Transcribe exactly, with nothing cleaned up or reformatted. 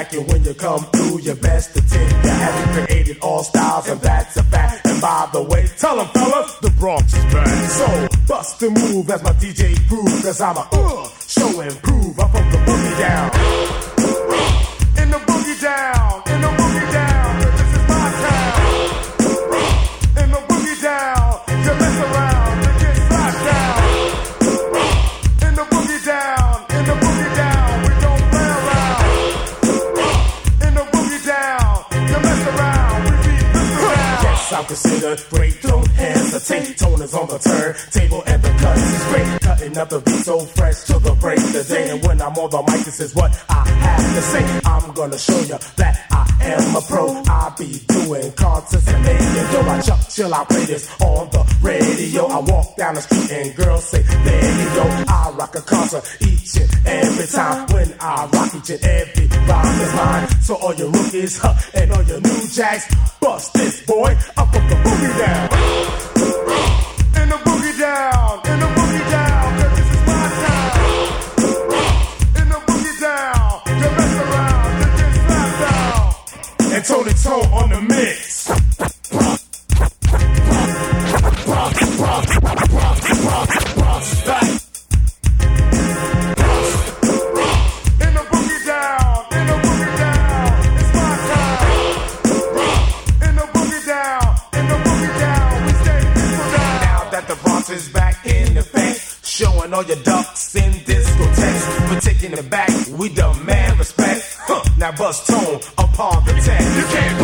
back, and when you come through, you best to tip. You haven't created all styles, and that's a fact. And by the way, tell them fellas, the Bronx is back. So bust the move as my D J groove, cause I'm a uh, show and prove. I'm from the boogie down. In the boogie down, in the boogie down, this is my town. In the boogie down, you mess around, you get slapped down. In the boogie down, in the boogie down, we don't play around. In the boogie down, you mess around, we beat this around. Yes, I'm considered great, don't hesitate. Tone is on the turntable and the cuts is great. Cutting up the beat so fresh till the break of day. And when I'm on the mic, this is what I have to say. I'm gonna show you that I am a pro. I be doing concerts and making dough. I chuck chill, I play this on the radio. I walk down the street and girls say, there you go. I rock a concert each and every time. When I rock each and every rhyme is mine. So all your rookies huh, and all your new jacks, bust this boy. I'm from the boogie down. In the boogie down, in the boogie down, cause this is my town. In the boogie down, you mess around, you get slapped down. And Tony Tone on the mix. Back. In the boogie down, in the boogie down, it's my town. In the boogie down, in the boogie down, we stay people down. Now that the Bronx is back in effect, showing all your ducks in discotheques. We're taking it back, we demand respect. Huh. Now bust Tone upon the tech. You can't